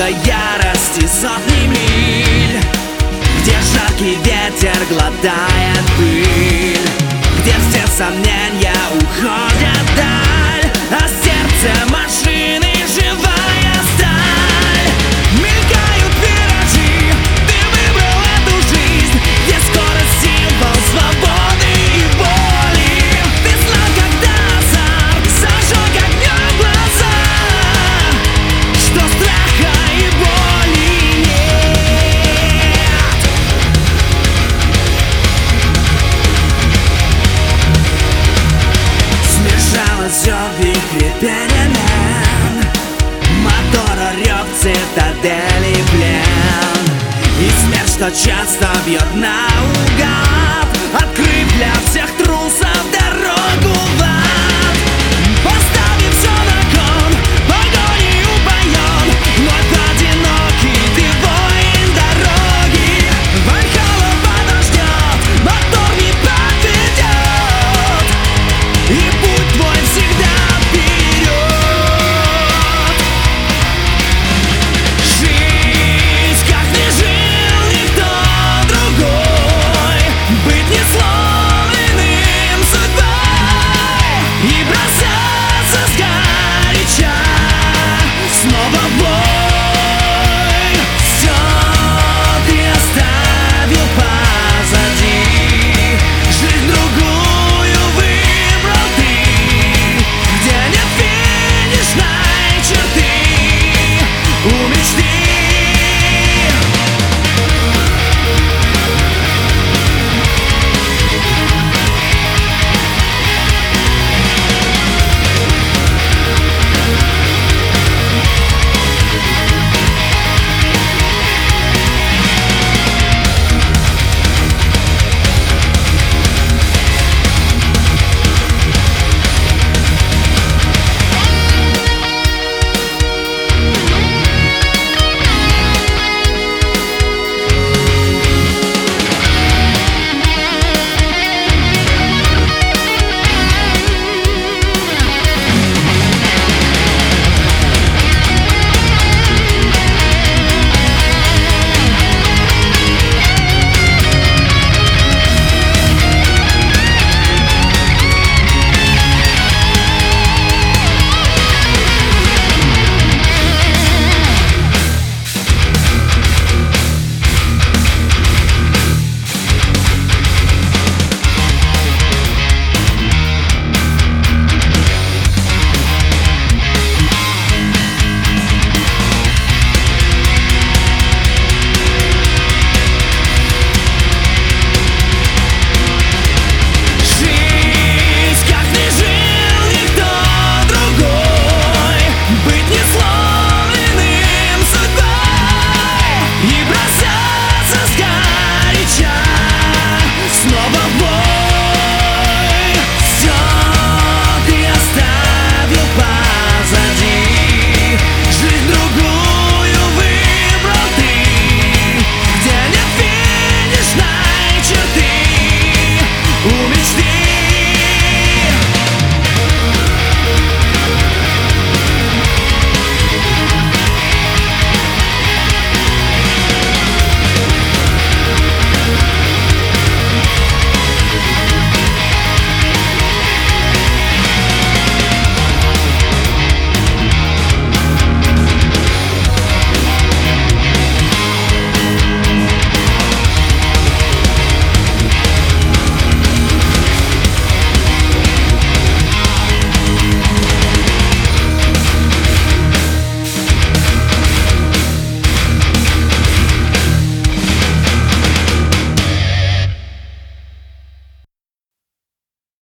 много ярости, сотни миль, где жаркий ветер глотает пыль, где все сомнения уходят вдаль, а сердце машины живая сталь. Мелькают виражи, ты выбрал эту жизнь, где скорость символ свободы и воли. Ты знал, когда азарт зажег огнем глаза, что страха и боли нет. Смешалось все в вихре перемен, мотора рев, цитадели плен, и смерть, что часто бьет наугад, открыв для всех трусов дорогу.